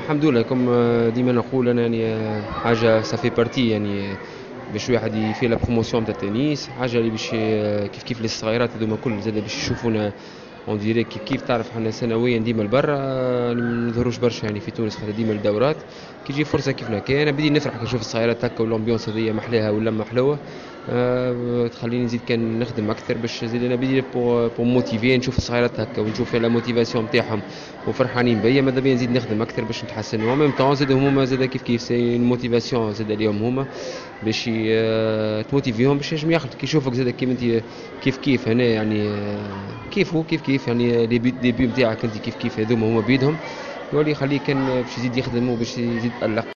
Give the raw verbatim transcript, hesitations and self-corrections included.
الحمد لله كم ديما نقول انا يعني حاجه سافي بارتي يعني باش واحد يفي لا بروموسيون تاع التنس، حاجه اللي باش كيف كيف للصغيرات هذوما كل زاد باش يشوفونا اون ديريك كيف كيف تعرف حنا سنويا ديما لبرا ما نظهروش برشا يعني في تونس خاطر ديما الدورات كي تجي فرصه كيفنا كاين انا بدي نفرح كي نشوف الصغيرات هكا والامبيونس هذيا محلاها ولا حلوه. أه تخليني نزيد كان نخدم اكثر باش زيد انا بدي بو بو موتيفي نشوف الصغيرات هكا ونشوف لا موتيفاسيون تاعهم وفرحانين بيا ماذا بيا نزيد نخدم اكثر باش نتحسن وميم ميم طون زاد هما زاد كيف كيف سي موتيفاسيون زاد اليوم هما باش تموتيفيهم باش ينجم ياخذ كي يشوفك زاد كيف انت كيف كيف هنا يعني كيفو كيف كيف يعني لي ديبي نتاعك انت كيف كيف هذوما هما بيدهم يولي يخليه كان باش يزيد يخدم وباش يزيد يتألق.